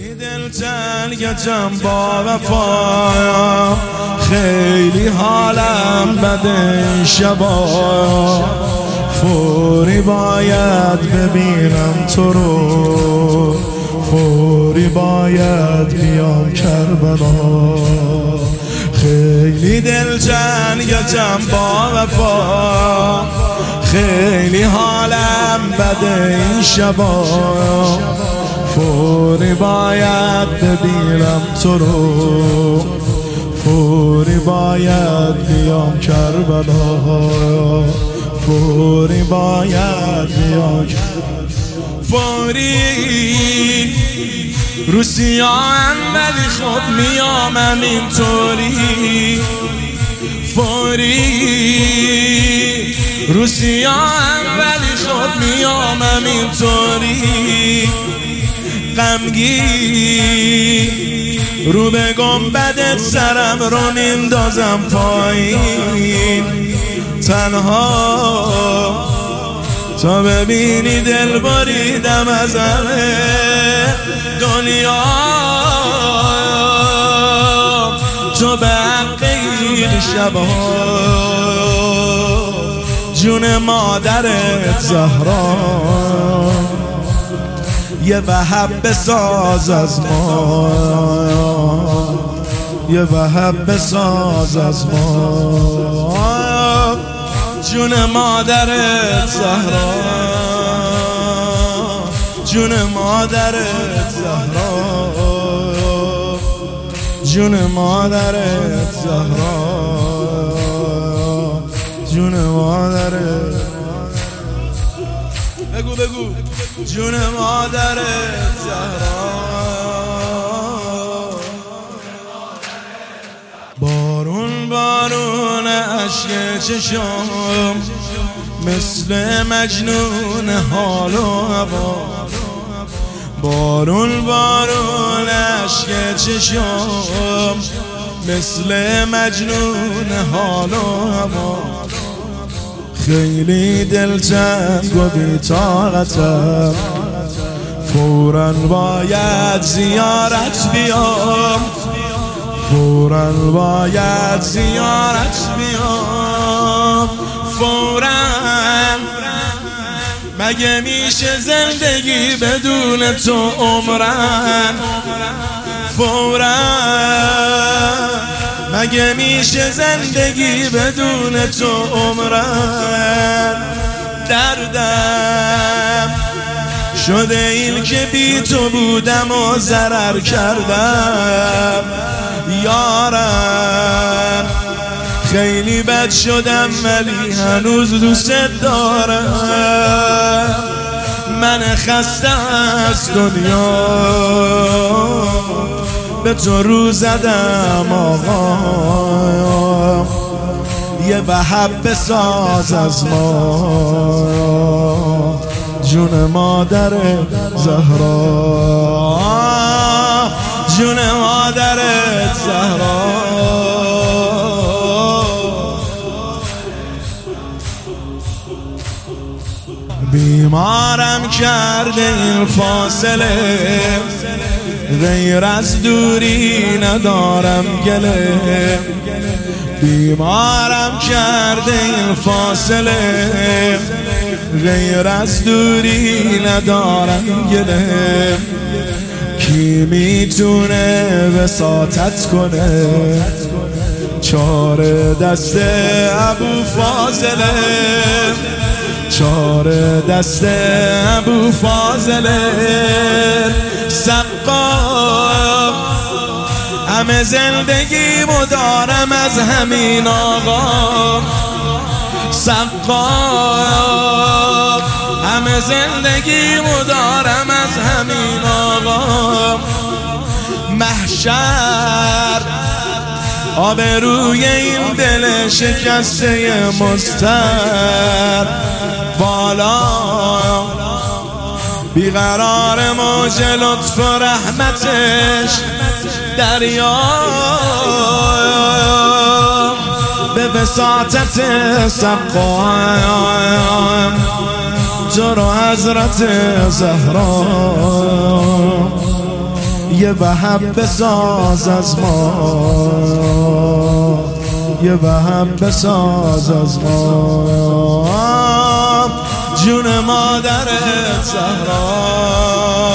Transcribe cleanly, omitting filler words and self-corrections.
دلتنگم با وفا، خیلی حالم بده این شبا، فوری باید ببینم تو رو، فوری باید بیام کربلا. خیلی دلتنگم با وفا، خیلی حالم بده این شبا، فوری باید ببینم تو رو، فوری باید بیام کربلا، فوری باید بیام فوری. روسیام ولی خب میامم اینطوری، فوری. روسیام ولی خب میامم اینطوری، غمگین رو به گنبدت سرم رو میندازم پایین، تنها تا ببینی دل بریدم از همه دنیا. تو به حق این شبها جون مادرت زهرا، یه وهب بساز از ما، یه وهب بساز از ما، جون مادرت زهرا، جون مادرت زهرا، جون مادرت زهرا، جون مادرت. بگو بگو جون مادرت زهرا. بارون بارون اشک چشم مثل مجنون حال و هوا، بارون بارون اشک چشم مثل مجنون حال و هوا. خیلی دلتنگ و بی‌طاقتم، فوراً باید زیارت بیام، فوراً باید زیارت بیام، فوراً. مگه میشه زندگی بدون تو عمرن، فوراً. مگه میشه زندگی بدون تو عمرن، دردم شده این که بی تو بودم و ضرر کردم یارم. خیلی بد شدم ولی هنوز دوست دارم، من خسته از دنیا به تو رو زدم آقا، یه وهب بساز از ما، جون مادر زهرا، جون مادر زهرا. بیمارم کرده این فاصله، غیر از دوری ندارم گله، بیمارم کرده این فاصله، غیر از دوری ندارم گله. کی میتونه وساطت کنه، چاره دست ابو فاضله، چاره دست ابو فاضله. سقا همه زندگیمو دارم از همین آقا، سقا همه زندگیمو دارم از همین آقا. محشر آبروی این دل شکسته مضطر، بالا بیقرار موج لطف و رحمتش دریا، به وساطت سقا تو رو حضرت زهرا، یه وهم بساز از ما، یه وهم بساز از ما، جون مادرت زهرا.